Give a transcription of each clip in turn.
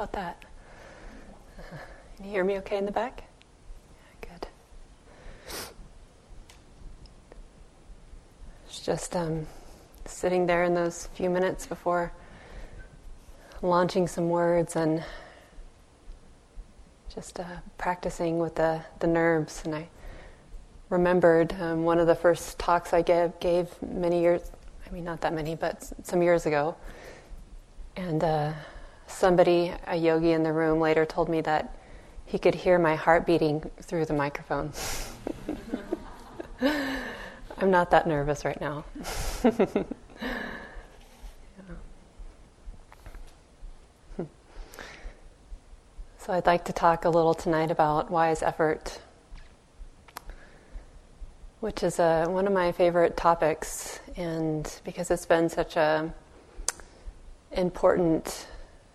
about that? Can you hear me okay in the back? Good. It's just sitting there in those few minutes before launching some words and just practicing with the nerves. And I remembered one of the first talks I gave many years, not that many, but some years ago. And somebody, a yogi in the room, later told me that he could hear my heart beating through the microphone. I'm not that nervous right now. So I'd like to talk a little tonight about wise effort, which is one of my favorite topics, and because it's been such a important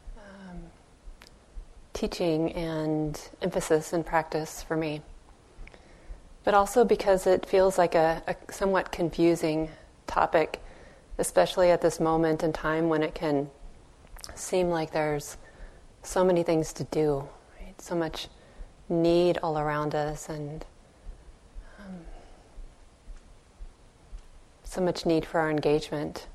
teaching and emphasis and practice for me, but also because it feels like a somewhat confusing topic, especially at this moment in time when it can seem like there's so many things to do, right? So much need all around us, and so much need for our engagement.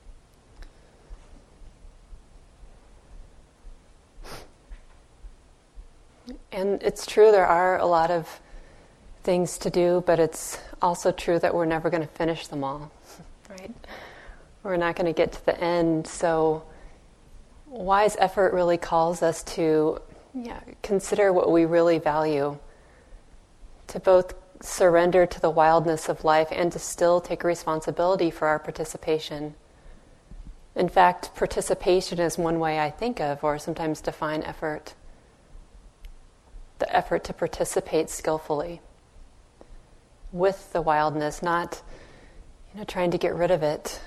And it's true, there are a lot of things to do, but it's also true that we're never going to finish them all, right? We're not going to get to the end. So wise effort really calls us to consider what we really value, to both surrender to the wildness of life and to still take responsibility for our participation. In fact, participation is one way I think of or sometimes define effort. The effort to participate skillfully with the wildness, not trying to get rid of it.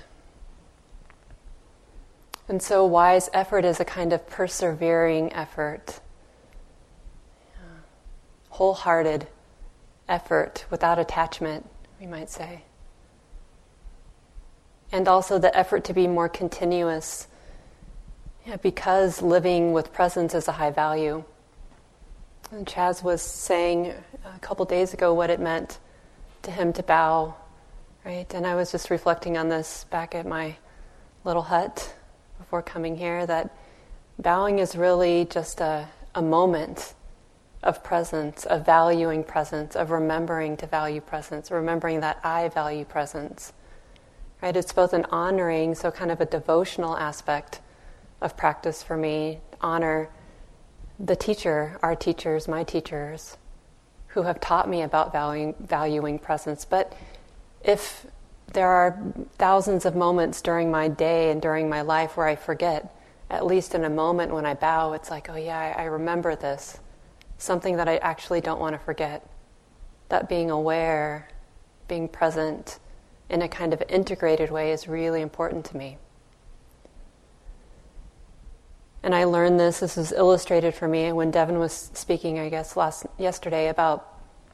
And so wise effort is a kind of persevering effort, wholehearted effort without attachment, we might say. And also the effort to be more continuous, because living with presence is a high value. And Chaz was saying a couple days ago what it meant to him to bow, right? And I was just reflecting on this back at my little hut before coming here, that bowing is really just a moment of presence, of valuing presence, of remembering to value presence, remembering that I value presence, right? It's both an honoring, so kind of a devotional aspect of practice for me, honor the teacher, our teachers, my teachers, who have taught me about valuing presence. But if there are thousands of moments during my day and during my life where I forget, at least in a moment when I bow, it's like, oh yeah, I remember this. Something that I actually don't want to forget. That being aware, being present in a kind of integrated way is really important to me. And I learned this was illustrated for me when Devin was speaking, I guess, yesterday about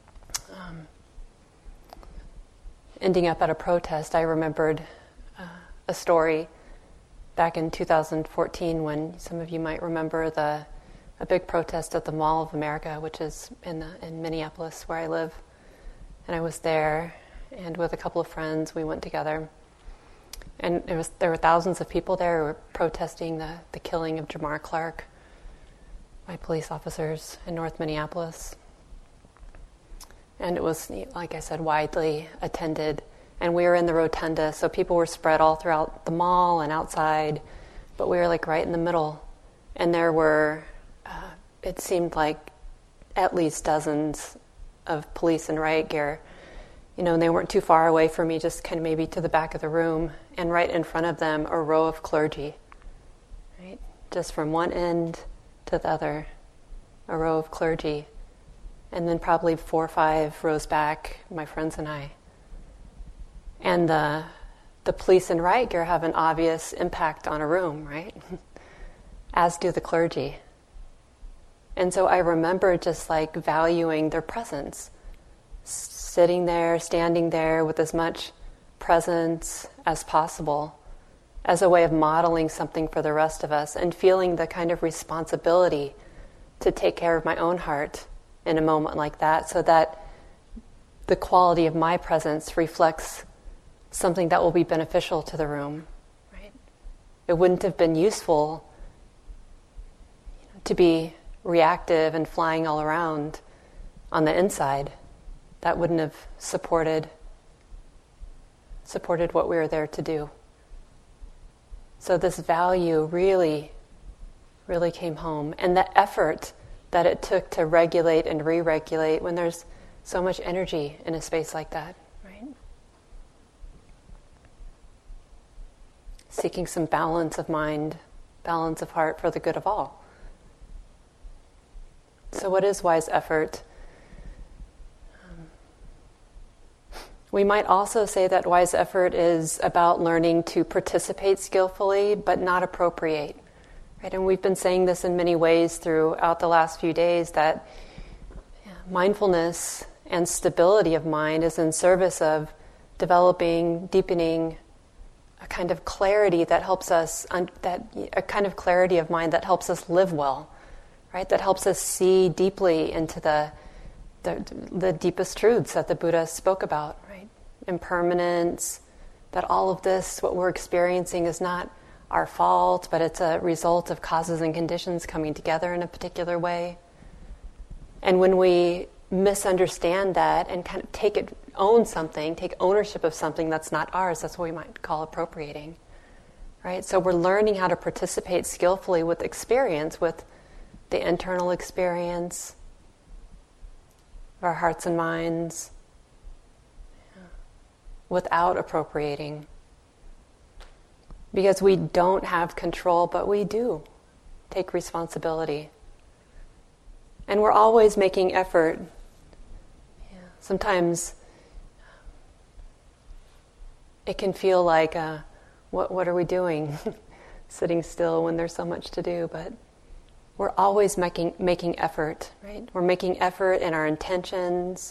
ending up at a protest. I remembered a story back in 2014 when some of you might remember a big protest at the Mall of America, which is in Minneapolis where I live. And I was there, and with a couple of friends, we went together. And there were thousands of people there who were protesting the killing of Jamar Clark by police officers in North Minneapolis. And it was, like I said, widely attended. And we were in the rotunda, so people were spread all throughout the mall and outside, but we were like right in the middle. And there were, it seemed like at least dozens of police in riot gear. And they weren't too far away from me, just kind of maybe to the back of the room, and right in front of them, a row of clergy, right? Just from one end to the other, a row of clergy. And then probably 4 or 5 rows back, my friends and I. And the police in riot gear have an obvious impact on a room, right? As do the clergy. And so I remember just like valuing their presence, sitting there, standing there with as much presence as possible as a way of modeling something for the rest of us and feeling the kind of responsibility to take care of my own heart in a moment like that, so that the quality of my presence reflects something that will be beneficial to the room. Right? It wouldn't have been useful to be reactive and flying all around on the inside. That wouldn't have supported what we were there to do. So this value really, really came home. And the effort that it took to regulate and re-regulate when there's so much energy in a space like that, right? Seeking some balance of mind, balance of heart for the good of all. So what is wise effort? We might also say that wise effort is about learning to participate skillfully, but not appropriate. Right? And we've been saying this in many ways throughout the last few days, that mindfulness and stability of mind is in service of developing, deepening a kind of clarity that helps us, a kind of clarity of mind that helps us live well, right? That helps us see deeply into the deepest truths that the Buddha spoke about, right? Impermanence, that all of this, what we're experiencing, is not our fault, but it's a result of causes and conditions coming together in a particular way. And when we misunderstand that and kind of take ownership of something that's not ours, that's what we might call appropriating, right? So we're learning how to participate skillfully with experience, with the internal experience of our hearts and minds, without appropriating. Because we don't have control, but we do take responsibility. And we're always making effort. Sometimes it can feel like, what are we doing? Sitting still when there's so much to do, but we're always making effort, right? We're making effort in our intentions,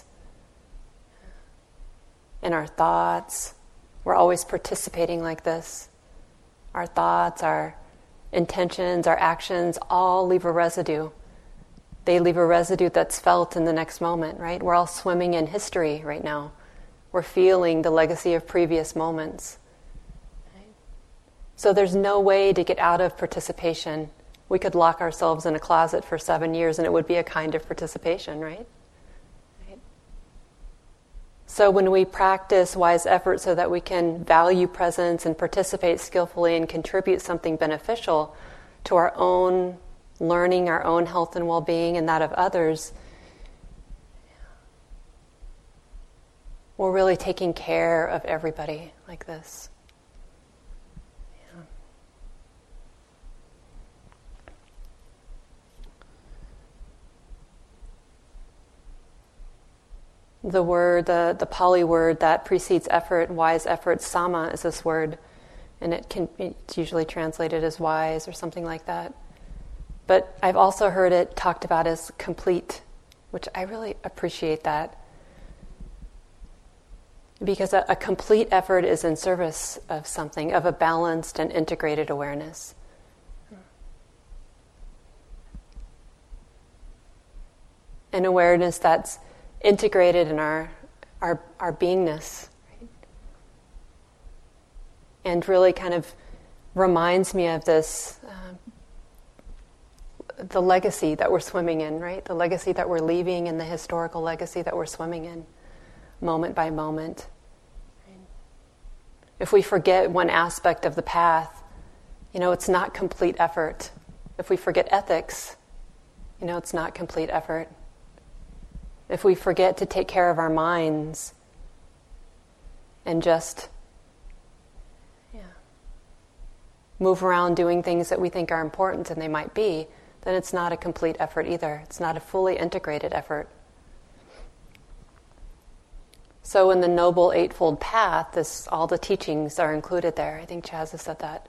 in our thoughts. We're always participating like this. Our thoughts, our intentions, our actions all leave a residue. They leave a residue that's felt in the next moment, right? We're all swimming in history right now. We're feeling the legacy of previous moments. Right? So there's no way to get out of participation. We could lock ourselves in a closet for 7 years and it would be a kind of participation, right? So when we practice wise effort so that we can value presence and participate skillfully and contribute something beneficial to our own learning, our own health and well-being, and that of others, we're really taking care of everybody like this. The word, the Pali word that precedes effort, wise effort, sama, is this word, and it's usually translated as wise or something like that. But I've also heard it talked about as complete, which I really appreciate that. Because a complete effort is in service of something, of a balanced and integrated awareness. An awareness that's integrated in our beingness, right? And really kind of reminds me of this, the legacy that we're swimming in, right? The legacy that we're leaving and the historical legacy that we're swimming in, moment by moment. If we forget one aspect of the path, it's not complete effort. If we forget ethics, it's not complete effort. If we forget to take care of our minds and just move around doing things that we think are important, and they might be, then it's not a complete effort either. It's not a fully integrated effort. So in the Noble Eightfold Path, all the teachings are included there. I think Chaz has said that.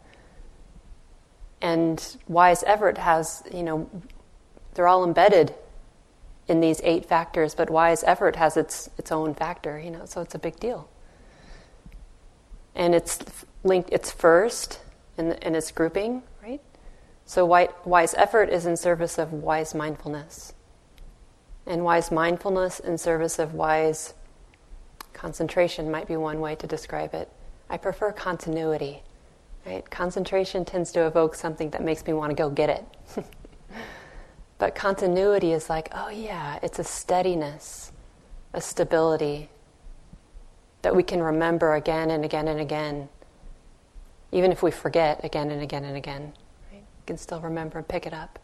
And wise effort has, they're all embedded in these 8 factors, but wise effort has its own factor, so it's a big deal. And it's linked, it's first, in its grouping, right? So wise effort is in service of wise mindfulness. And wise mindfulness in service of wise concentration might be one way to describe it. I prefer continuity, right? Concentration tends to evoke something that makes me want to go get it. But continuity is like, oh yeah, it's a steadiness, a stability that we can remember again and again and again. Even if we forget again and again and again, right? You can still remember and pick it up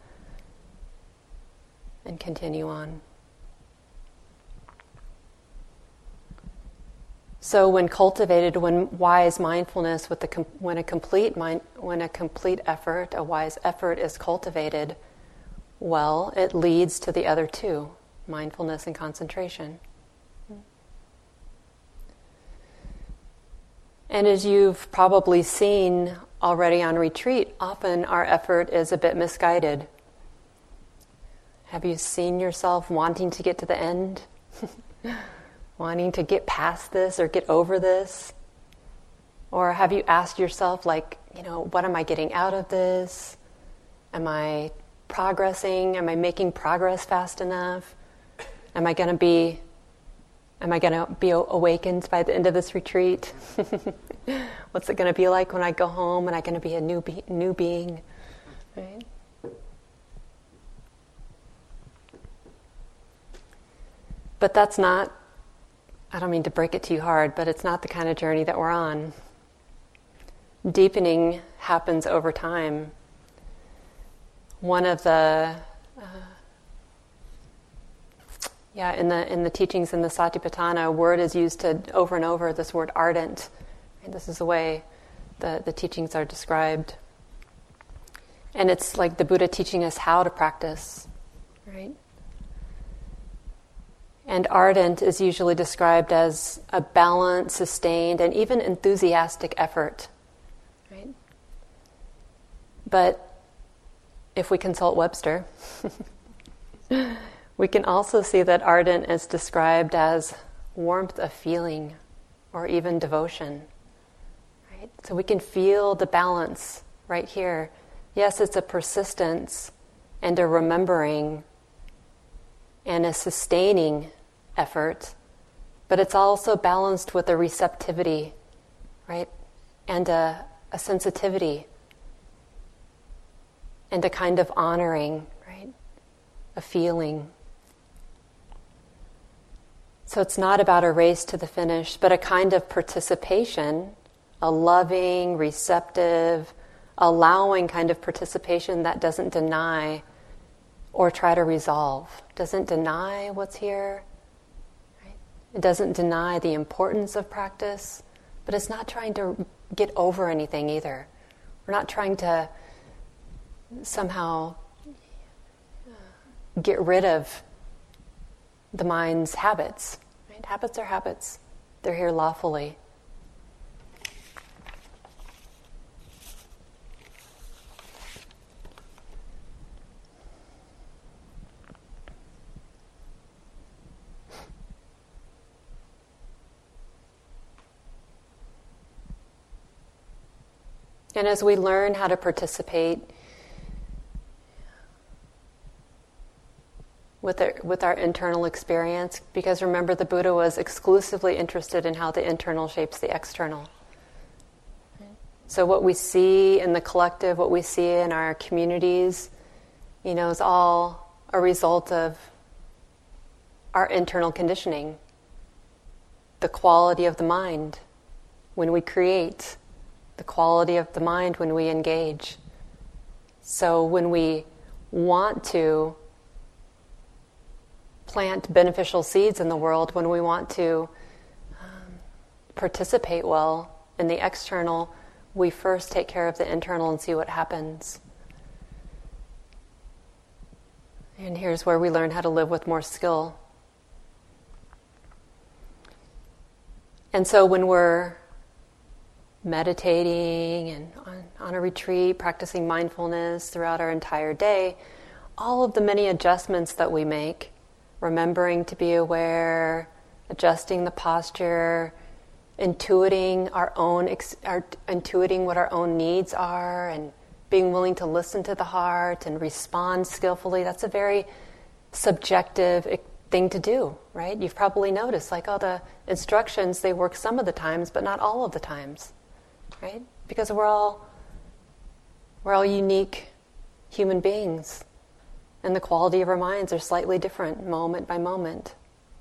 and continue on. So when cultivated, when wise mindfulness, when a complete effort, a wise effort is cultivated, well, it leads to the other two, mindfulness and concentration. And as you've probably seen already on retreat, often our effort is a bit misguided. Have you seen yourself wanting to get to the end? Wanting to get past this or get over this? Or have you asked yourself, like, what am I getting out of this? Am I progressing? Am I making progress fast enough? Am I going to be awakened by the end of this retreat? What's it going to be like when I go home? Am I going to be a new being? Right? But that's not, I don't mean to break it too hard, but it's not the kind of journey that we're on. Deepening happens over time. One of the in the teachings in the Satipatthana, a word is used over and over, this word ardent. And this is the way the teachings are described. And it's like the Buddha teaching us how to practice, right? And ardent is usually described as a balanced, sustained, and even enthusiastic effort, right? But if we consult Webster, we can also see that ardent is described as warmth of feeling or even devotion, right? So we can feel the balance right here. Yes, it's a persistence and a remembering and a sustaining effort, but it's also balanced with a receptivity, right? And a sensitivity and a kind of honoring, right? A feeling. So it's not about a race to the finish, but a kind of participation, a loving, receptive, allowing kind of participation that doesn't deny or try to resolve, doesn't deny what's here. Right? It doesn't deny the importance of practice, but it's not trying to get over anything either. We're not trying to somehow get rid of the mind's habits. Right? Habits are habits. They're here lawfully. And as we learn how to participate with our internal experience, because remember the Buddha was exclusively interested in how the internal shapes the external. So what we see in the collective, what we see in our communities, is all a result of our internal conditioning. The quality of the mind when we create, the quality of the mind when we engage. So when we want to plant beneficial seeds in the world, when we want to participate well in the external, we first take care of the internal and see what happens. And here's where we learn how to live with more skill. And so when we're meditating and on a retreat, practicing mindfulness throughout our entire day, all of the many adjustments that we make, remembering to be aware, adjusting the posture, intuiting intuiting what our own needs are, and being willing to listen to the heart and respond skillfully. That's a very subjective thing to do, right? You've probably noticed, like, oh, the instructions, they work some of the times, but not all of the times, right? Because we're all unique human beings, and the quality of our minds are slightly different moment by moment.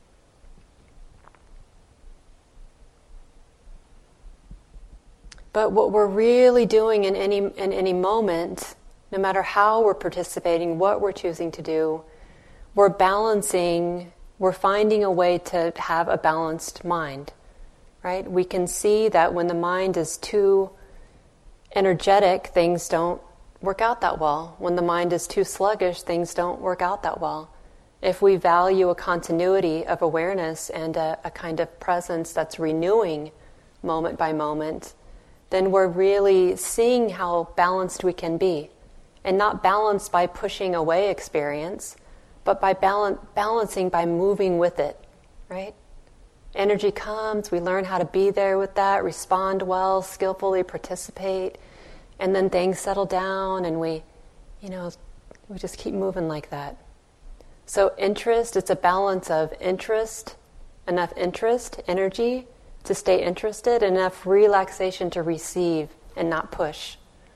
But what we're really doing in any moment, no matter how we're participating, what we're choosing to do, we're finding a way to have a balanced mind, right? We can see that when the mind is too energetic, things don't work out that well. When the mind is too sluggish, things don't work out that well. If we value a continuity of awareness and a kind of presence that's renewing moment by moment, then we're really seeing how balanced we can be. And not balanced by pushing away experience, but by balancing by moving with it, right? Energy comes, we learn how to be there with that, respond well, skillfully participate, and then things settle down, and we just keep moving like that. So interest, it's a balance of interest, enough interest, energy to stay interested, enough relaxation to receive and not push.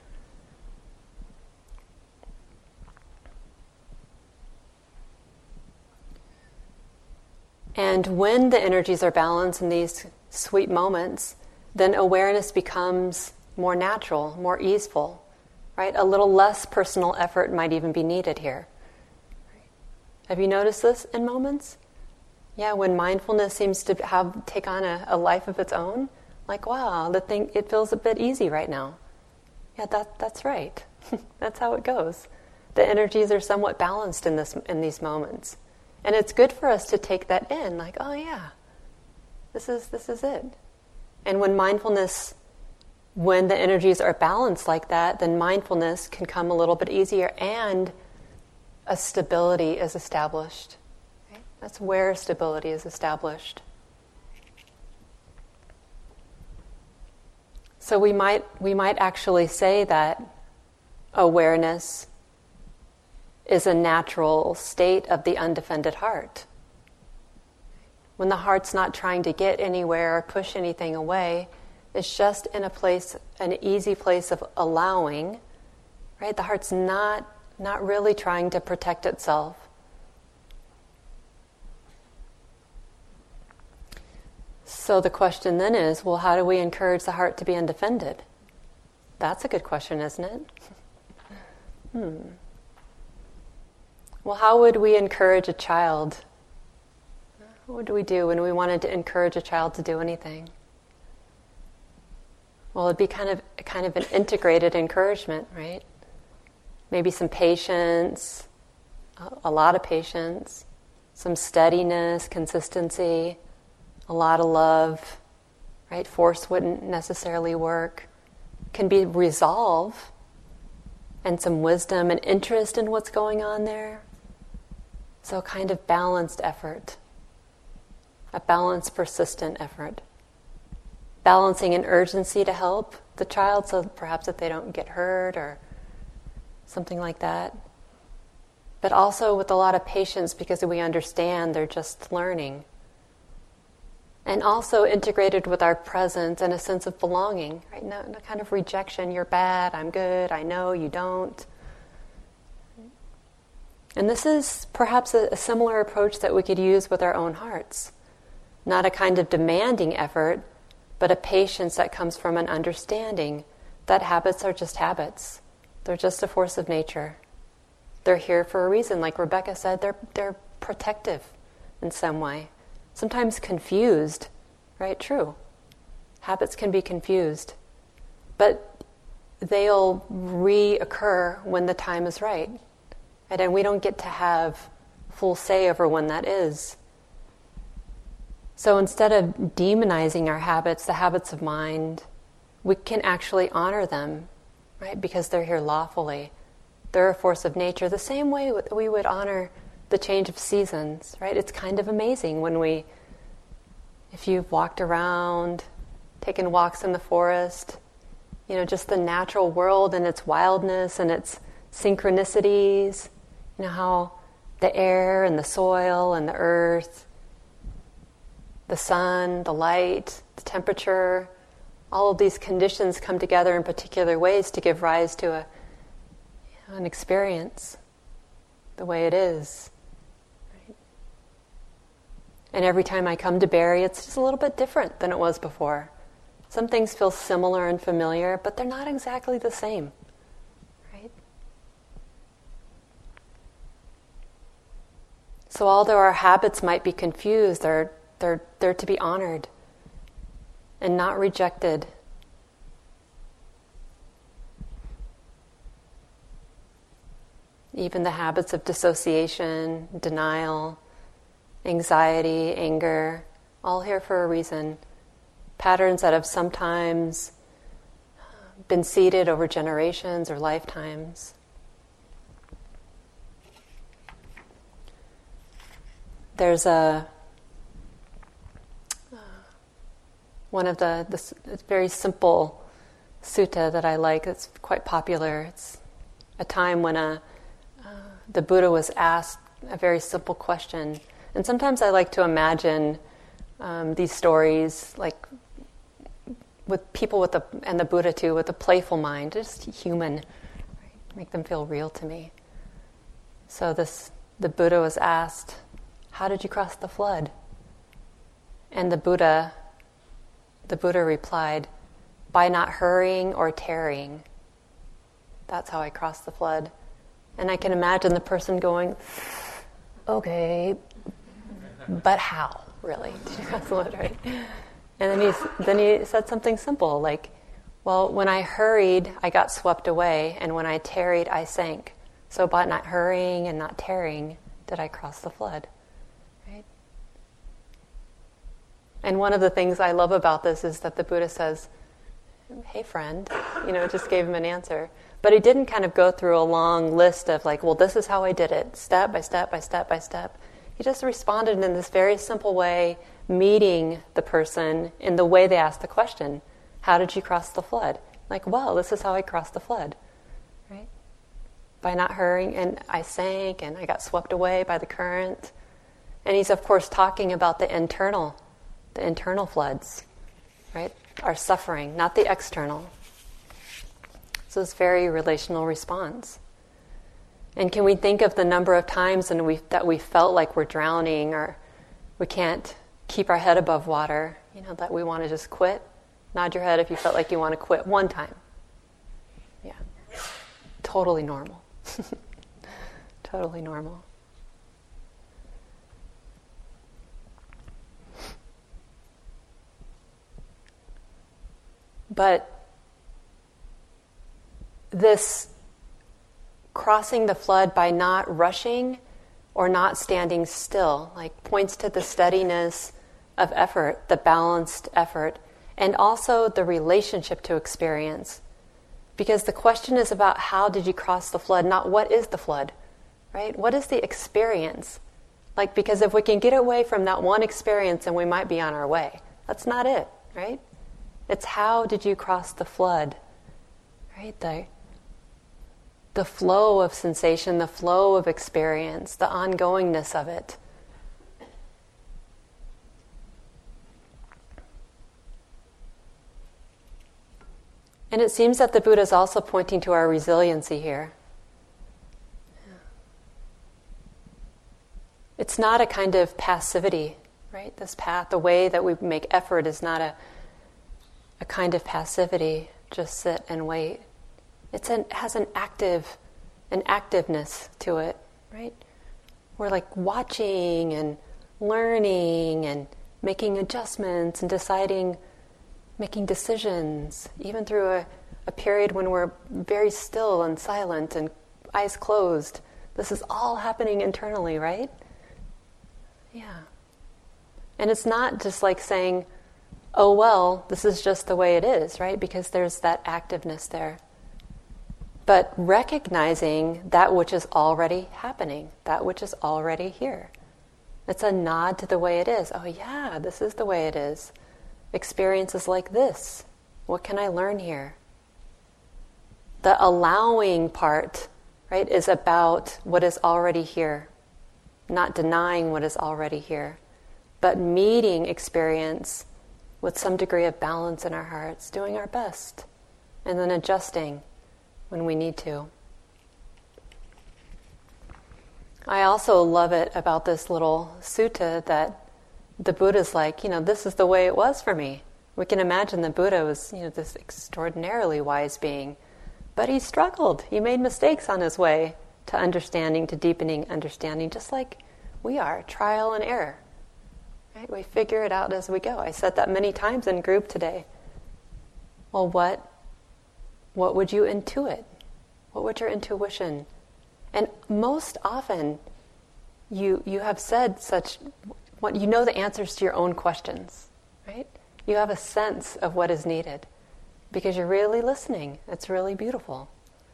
And when the energies are balanced in these sweet moments, then awareness becomes more natural, more easeful, right? A little less personal effort might even be needed here. Have you noticed this in moments? Yeah, when mindfulness seems to take on a life of its own, like, wow, it feels a bit easy right now. Yeah, that's right. That's how it goes. The energies are somewhat balanced in these moments. And it's good for us to take that in, like, oh yeah, this is it. And when the energies are balanced like that, then mindfulness can come a little bit easier, and a stability is established. Right? That's where stability is established. So we might actually say that awareness is a natural state of the undefended heart. When the heart's not trying to get anywhere or push anything away, it's just in an easy place of allowing, right? The heart's not really trying to protect itself. So the question then is, well, how do we encourage the heart to be undefended? That's a good question, isn't it? Well, how would we encourage a child? What would we do when we wanted to encourage a child to do anything? Well, it'd be kind of an integrated encouragement, right? Maybe some patience, a lot of patience, some steadiness, consistency, a lot of love, right? Force wouldn't necessarily work. Can be resolve and some wisdom and interest in what's going on there. So a kind of balanced effort, a balanced, persistent effort. Balancing an urgency to help the child, so perhaps that they don't get hurt or something like that. But also with a lot of patience, because we understand they're just learning. And also integrated with our presence and a sense of belonging, right? No kind of rejection, you're bad, I'm good, I know, you don't. And this is perhaps a similar approach that we could use with our own hearts. Not a kind of demanding effort, but a patience that comes from an understanding that habits are just habits. They're just a force of nature. They're here for a reason. Like Rebecca said, they're protective in some way. Sometimes confused, right? True. Habits can be confused. But they'll reoccur when the time is right. And we don't get to have full say over when that is. So instead of demonizing our habits, the habits of mind, we can actually honor them, right? Because they're here lawfully. They're a force of nature, the same way we would honor the change of seasons, right? It's kind of amazing if you've walked around taken walks in the forest, just the natural world and its wildness and its synchronicities, how the air and the soil and the earth, the sun, the light, the temperature, all of these conditions come together in particular ways to give rise to an experience, the way it is. Right? And every time I come to Barre, it's just a little bit different than it was before. Some things feel similar and familiar, but they're not exactly the same. Right? So although our habits might be confused, they're to be honored and not rejected. Even the habits of dissociation, denial, anxiety, anger, all here for a reason. Patterns that have sometimes been seeded over generations or lifetimes. There's one of the very simple sutta that I like. It's quite popular. It's a time when the Buddha was asked a very simple question, and sometimes I like to imagine these stories like with people and the Buddha too, with a playful mind, just human, right? Make them feel real to me. So the Buddha was asked, "How did you cross the flood?" And the Buddha replied, "By not hurrying or tarrying. That's how I crossed the flood." And I can imagine the person going, "Okay, but how, really? Did you cross the flood, right?" And then he said something simple like, "Well, when I hurried, I got swept away, and when I tarried, I sank. So by not hurrying and not tarrying, did I cross the flood?" Right? And one of the things I love about this is that the Buddha says, "Hey, friend," just gave him an answer. But he didn't kind of go through a long list of like, well, this is how I did it, step by step by step by step. He just responded in this very simple way, meeting the person in the way they asked the question. How did you cross the flood? Like, well, this is how I crossed the flood. Right? By not hurrying, and I sank, and I got swept away by the current. And he's, of course, talking about the internal floods, right? Our suffering, not the external. So it's very relational response. And can we think of the number of times that we felt like we're drowning or we can't keep our head above water, that we want to just quit? Nod your head if you felt like you want to quit one time. Yeah. Totally normal. Totally normal. But this crossing the flood by not rushing or not standing still, like points to the steadiness of effort, the balanced effort, and also the relationship to experience. Because the question is about how did you cross the flood, not what is the flood, right? What is the experience? Because if we can get away from that one experience, then we might be on our way. That's not it, right? It's how did you cross the flood, right? The flow of sensation, the flow of experience, the ongoingness of it. And it seems that the Buddha is also pointing to our resiliency here. It's not a kind of passivity, right? This path, the way that we make effort is not a kind of passivity, just sit and wait. It has an activeness to it, right? We're like watching and learning and making adjustments and deciding, making decisions, even through a period when we're very still and silent and eyes closed. This is all happening internally, right? Yeah. And it's not just like saying, oh, well, this is just the way it is, right? Because there's that activeness there. But recognizing that which is already happening, that which is already here. It's a nod to the way it is. Oh yeah, this is the way it is. experiences like this? What can I learn here? The allowing part, right, is about what is already here, not denying what is already here, but meeting experience with some degree of balance in our hearts, doing our best, and then adjusting when we need to. I also love it about this little sutta that the Buddha's like, this is the way it was for me. We can imagine the Buddha was, this extraordinarily wise being, but he struggled. He made mistakes on his way to understanding, to deepening understanding, just like we are, trial and error. Right? We figure it out as we go. I said that many times in group today. Well, what would you intuit? What would your intuition? And most often, you have said you know the answers to your own questions, right? You have a sense of what is needed because you're really listening. It's really beautiful.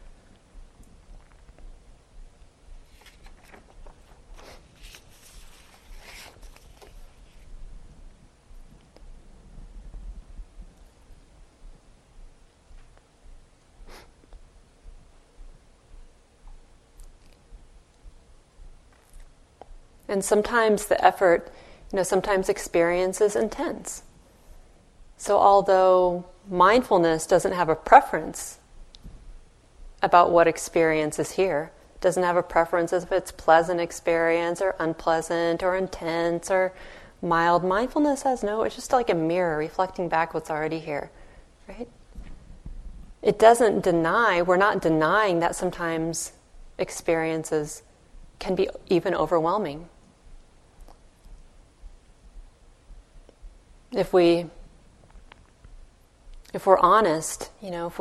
And sometimes the effort, sometimes experience is intense. So although mindfulness doesn't have a preference about what experience is here, doesn't have a preference if it's pleasant experience or unpleasant or intense or mild, mindfulness has it's just like a mirror reflecting back what's already here, right? It doesn't deny, we're not denying that sometimes experiences can be even overwhelming. If we're honest, if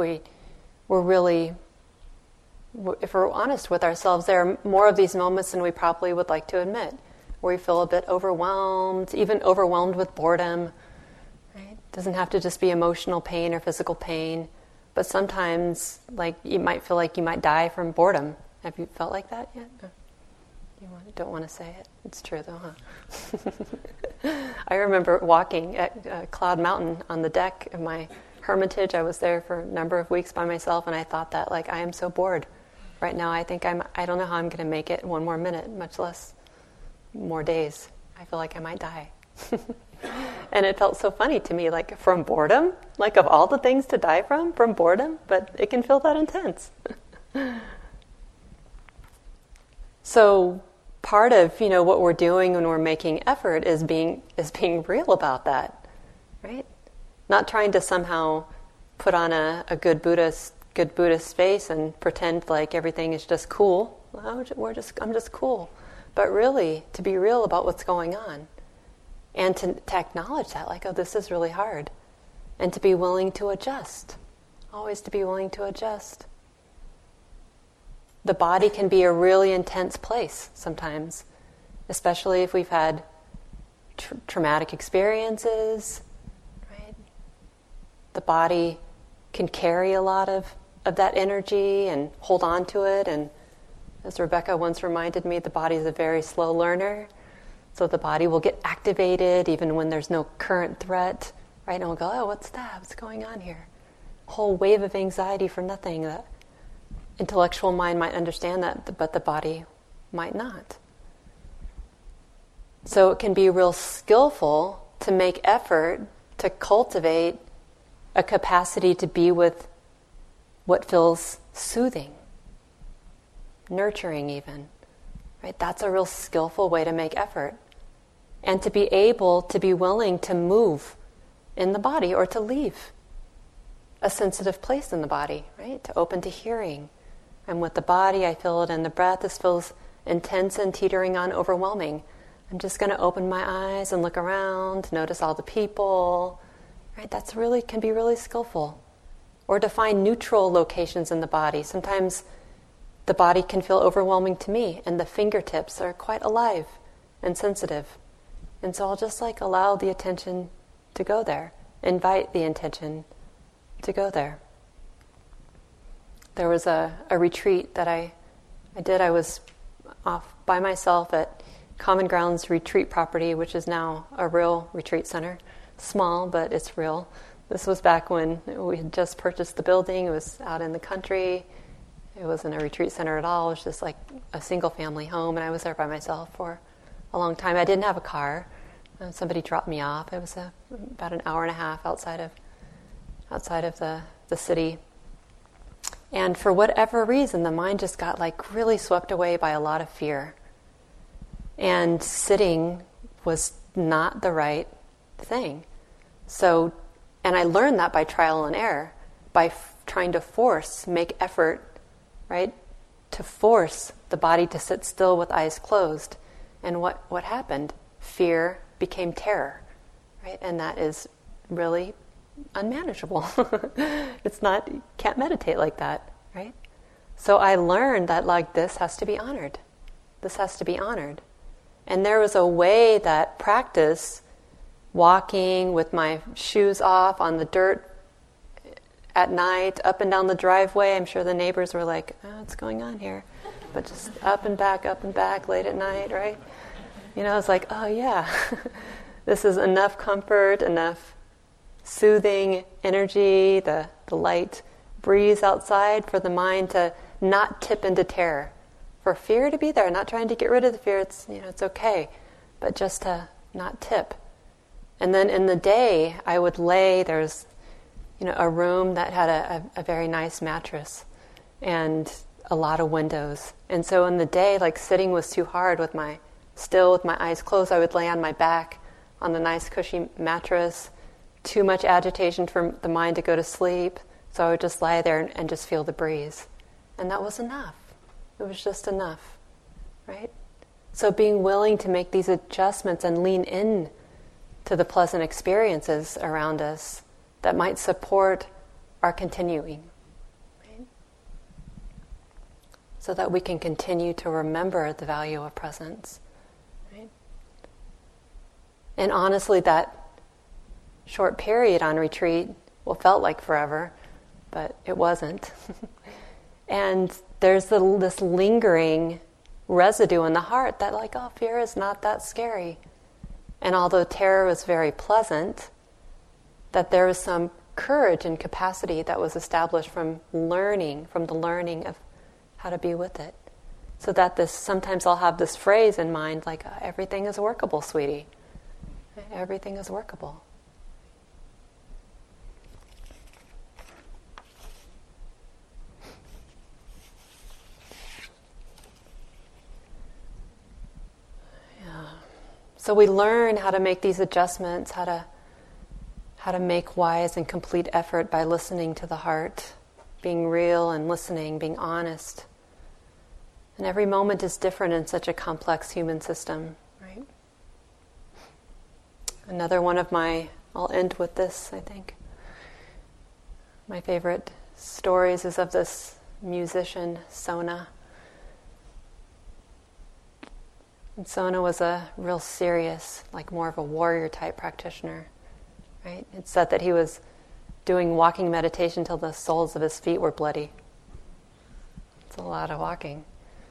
we're honest with ourselves, there are more of these moments than we probably would like to admit, where we feel a bit overwhelmed, even overwhelmed with boredom. Right? It doesn't have to just be emotional pain or physical pain, but sometimes, you might feel like you might die from boredom. Have you felt like that yet? You don't want to say it? It's true though, huh? I remember walking at Cloud Mountain on the deck of my hermitage. I was there for a number of weeks by myself, and I thought that, I am so bored right now. I don't know how I'm going to make it one more minute, much less more days. I feel like I might die. And it felt so funny to me, from boredom, of all the things to die from boredom, but it can feel that intense. So part of, what we're doing when we're making effort is being real about that, right? Not trying to somehow put on a good Buddhist face and pretend like everything is just cool. I'm just cool. But really, to be real about what's going on. And to acknowledge that, this is really hard. And to be willing to adjust. Always to be willing to adjust. The body can be a really intense place sometimes, especially if we've had traumatic experiences, right? The body can carry a lot of that energy and hold on to it. And as Rebecca once reminded me, the body is a very slow learner. So the body will get activated even when there's no current threat, right? And we'll go, oh, what's that? What's going on here? A whole wave of anxiety for nothing. That intellectual mind might understand that, but the body might not. So it can be real skillful to make effort to cultivate a capacity to be with what feels soothing, nurturing even. Right? That's a real skillful way to make effort. And to be able to be willing to move in the body or to leave a sensitive place in the body, right? To open to hearing. I'm with the body, I feel it in the breath. This feels intense and teetering on overwhelming. I'm just going to open my eyes and look around, notice all the people. Right? That's can be really skillful. Or to find neutral locations in the body. Sometimes the body can feel overwhelming to me, and the fingertips are quite alive and sensitive. And so I'll just allow the attention to go there, invite the intention to go there. There was a retreat that I did. I was off by myself at Common Grounds retreat property, which is now a real retreat center. small, but it's real. This was back when we had just purchased the building. It was out in the country. It wasn't a retreat center at all. It was just like a single family home, and I was there by myself for a long time. I didn't have a car. Somebody dropped me off. It was about an hour and a half outside of the city. And for whatever reason, the mind just got like really swept away by a lot of fear. And sitting was not the right thing. So, and I learned that by trial and error, by trying to make effort, right, to force the body to sit still with eyes closed. And what happened? Fear became terror, right? And that is really unmanageable. It's not, you can't meditate like that, right? So I learned that like this has to be honored. This has to be honored. And there was a way that practice, walking with my shoes off on the dirt at night, up and down the driveway. I'm sure the neighbors were like, oh, what's going on here? But just up and back late at night, right? You know, it's like, oh yeah, this is enough comfort, enough soothing energy, the light breeze outside for the mind to not tip into terror. For fear to be there, not trying to get rid of the fear, it's okay, but just to not tip. And then in the day, I would lay, there's a room that had a very nice mattress and a lot of windows. And so in the day, like sitting was too hard with my eyes closed, I would lay on my back on the nice cushy mattress, too much agitation for the mind to go to sleep, so I would just lie there and just feel the breeze. And that was enough. It was just enough, right? So being willing to make these adjustments and lean in to the pleasant experiences around us that might support our continuing, right? So that we can continue to remember the value of presence, right? And honestly, that short period on retreat, felt like forever, but it wasn't. And there's this lingering residue in the heart that like, oh, fear is not that scary. And although terror was very pleasant, that there was some courage and capacity that was established from the learning of how to be with it. So that sometimes I'll have this phrase in mind like, everything is workable, sweetie. Everything is workable. So we learn how to make these adjustments, how to make wise and complete effort by listening to the heart, being real and listening, being honest. And every moment is different in such a complex human system, right? Another one of I'll end with this, I think. My favorite stories is of this musician, Sona. And Sona was a real serious, like more of a warrior type practitioner, right? It's said that he was doing walking meditation till the soles of his feet were bloody. It's a lot of walking.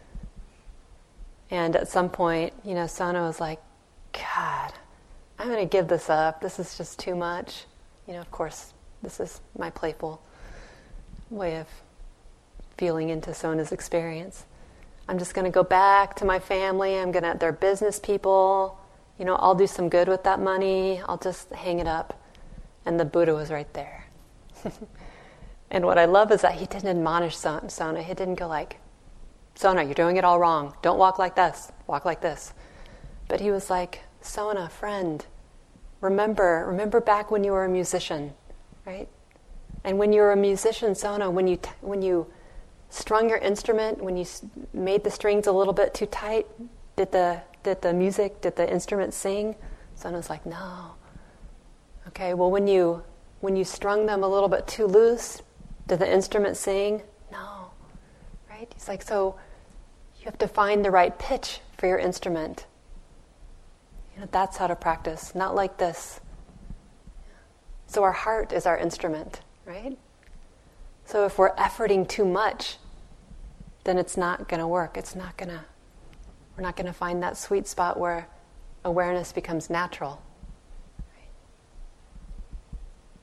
And at some point, Sona was like, God, I'm going to give this up. This is just too much. Of course, this is my playful way of feeling into Sona's experience. I'm just going to go back to my family. They're business people. I'll do some good with that money. I'll just hang it up. And the Buddha was right there. And what I love is that he didn't admonish Sona. He didn't go like, Sona, you're doing it all wrong. Don't walk like this. Walk like this. But he was like, Sona, friend, remember back when you were a musician, right? And when you were a musician, Sona, when you strung your instrument, when you made the strings a little bit too tight, did the instrument sing? Sona's like, no. Okay, well when you strung them a little bit too loose, did the instrument sing? No. Right? He's like, so you have to find the right pitch for your instrument. That's how to practice, not like this. So our heart is our instrument, right? So if we're efforting too much, then it's not going to work. We're not going to find that sweet spot where awareness becomes natural. Right?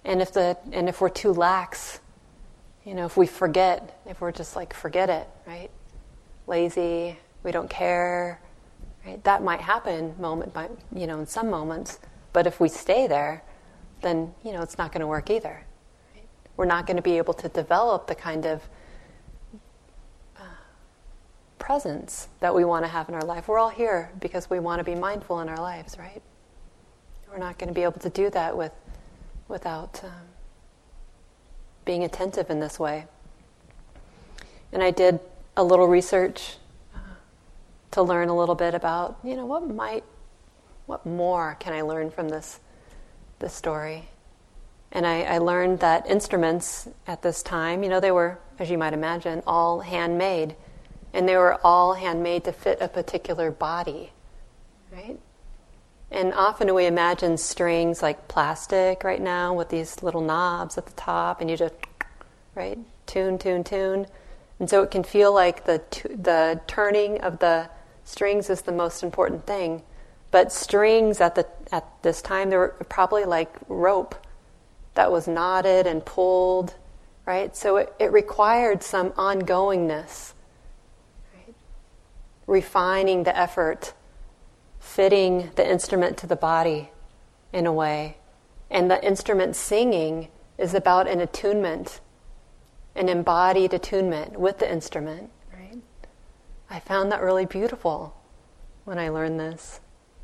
And if we're too lax, if we forget, if we're just like, forget it, right? Lazy, we don't care, right? That might happen in some moments. But if we stay there, then, it's not going to work either. Right? We're not going to be able to develop the kind of presence that we want to have in our life. We're all here because we want to be mindful in our lives, right? We're not going to be able to do that without being attentive in this way. And I did a little research to learn a little bit about, what more can I learn from this story? And I learned that instruments at this time, they were, as you might imagine, all handmade. And they were all handmade to fit a particular body, right? And often we imagine strings like plastic right now with these little knobs at the top, and you just, right, tune. And so it can feel like the turning of the strings is the most important thing. But strings at this time, they were probably like rope that was knotted and pulled, right? So it required some ongoingness, right? Refining the effort, fitting the instrument to the body in a way. And the instrument singing is about an attunement, an embodied attunement with the instrument, right? I found that really beautiful when I learned this.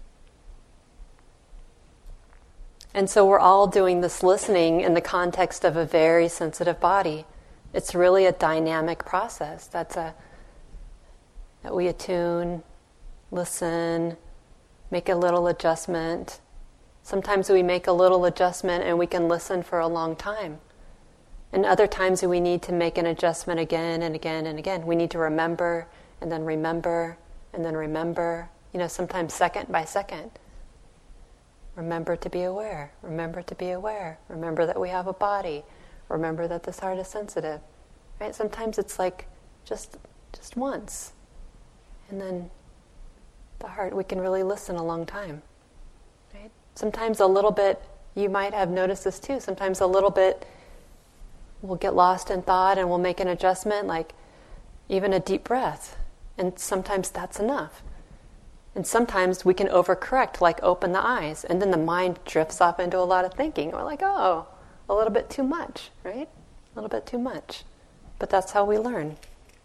And so we're all doing this listening in the context of a very sensitive body. It's really a dynamic process. That we attune, listen, make a little adjustment. Sometimes we make a little adjustment and we can listen for a long time. And other times we need to make an adjustment again and again and again. We need to remember and then remember and then remember, sometimes second by second. Remember to be aware. Remember to be aware. Remember that we have a body. Remember that this heart is sensitive. Right? Sometimes it's like just once. And then the heart, we can really listen a long time. Right? Sometimes a little bit, you might have noticed this too, sometimes a little bit we'll get lost in thought and we'll make an adjustment, like even a deep breath. And sometimes that's enough. And sometimes we can overcorrect, like open the eyes, and then the mind drifts off into a lot of thinking. We're like, oh, a little bit too much, right? A little bit too much. But that's how we learn.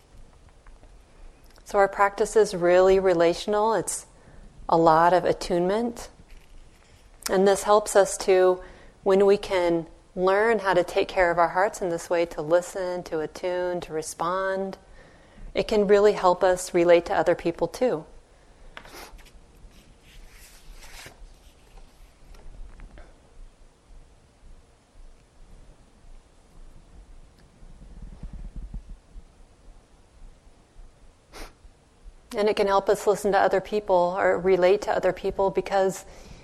So our practice is really relational. It's a lot of attunement. And this helps us to, when we can learn how to take care of our hearts in this way, to listen, to attune, to respond, it can really help us relate to other people too. And it can help us listen to other people or relate to other people because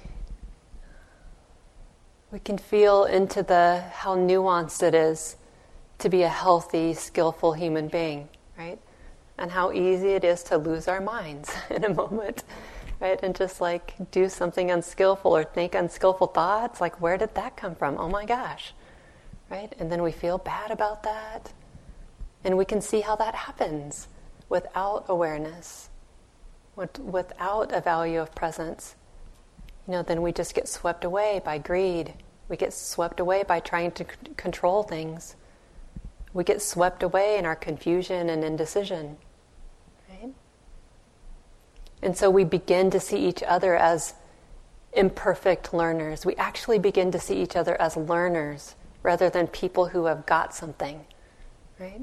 we can feel into how nuanced it is to be a healthy, skillful human being, right? And how easy it is to lose our minds in a moment, right? And just like do something unskillful or think unskillful thoughts, like where did that come from? Oh my gosh, right? And then we feel bad about that. And we can see how that happens. Without awareness, without a value of presence, then we just get swept away by greed. We get swept away by trying to control things. We get swept away in our confusion and indecision, right? And so we begin to see each other as imperfect learners. We actually begin to see each other as learners rather than people who have got something, right?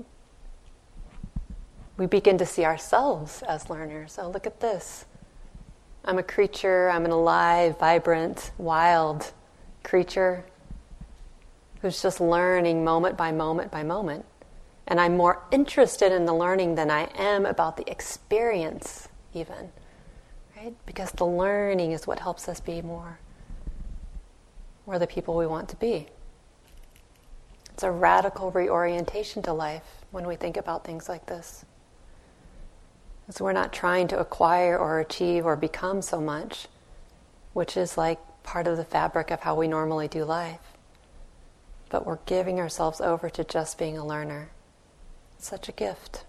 We begin to see ourselves as learners. Oh, look at this. I'm a creature, I'm an alive, vibrant, wild creature who's just learning moment by moment by moment. And I'm more interested in the learning than I am about the experience even, right? Because the learning is what helps us be more the people we want to be. It's a radical reorientation to life when we think about things like this. So we're not trying to acquire or achieve or become so much, which is like part of the fabric of how we normally do life. but we're giving ourselves over to just being a learner. It's such a gift.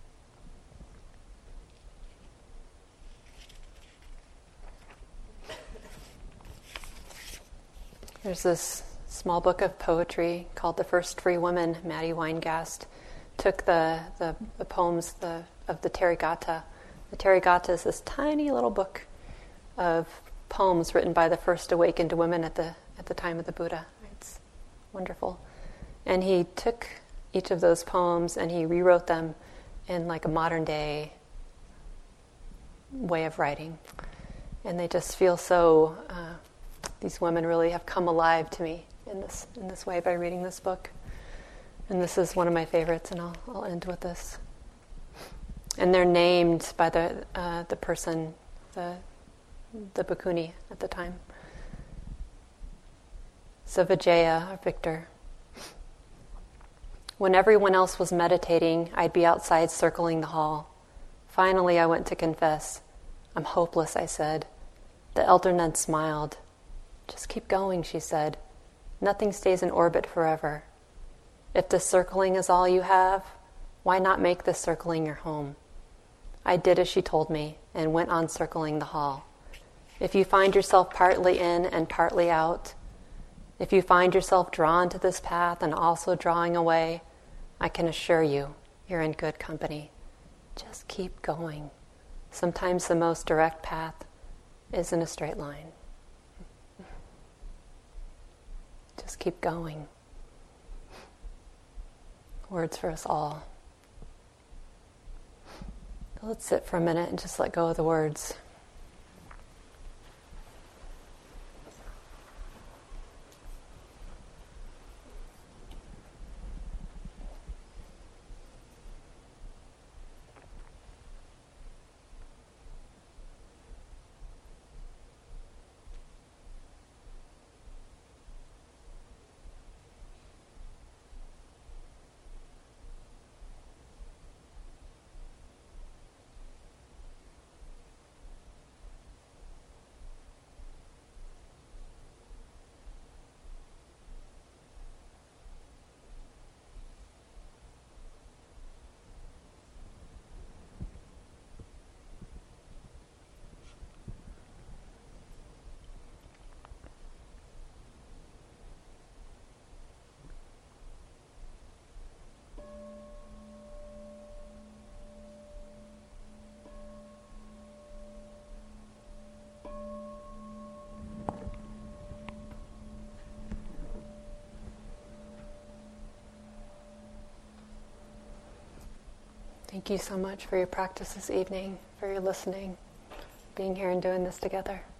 There's this small book of poetry called The First Free Woman. Maddie Weingast took the poems of the Therigatha. The Therigatha is this tiny little book of poems written by the first awakened women at the time of the Buddha. It's wonderful. And he took each of those poems and he rewrote them in like a modern day way of writing. And they just feel so... these women really have come alive to me in this way by reading this book. And this is one of my favorites, and I'll end with this. And they're named by the person, the bhikkhuni at the time. So Vijaya, or Victor. When everyone else was meditating, I'd be outside circling the hall. Finally, I went to confess. I'm hopeless, I said. The elder nun smiled. Just keep going, she said. Nothing stays in orbit forever. If the circling is all you have, why not make the circling your home? I did as she told me and went on circling the hall. If you find yourself partly in and partly out, if you find yourself drawn to this path and also drawing away, I can assure you, you're in good company. Just keep going. Sometimes the most direct path isn't a straight line. Just keep going. Words for us all. Let's sit for a minute and just let go of the words. Thank you so much for your practice this evening, for your listening, being here and doing this together.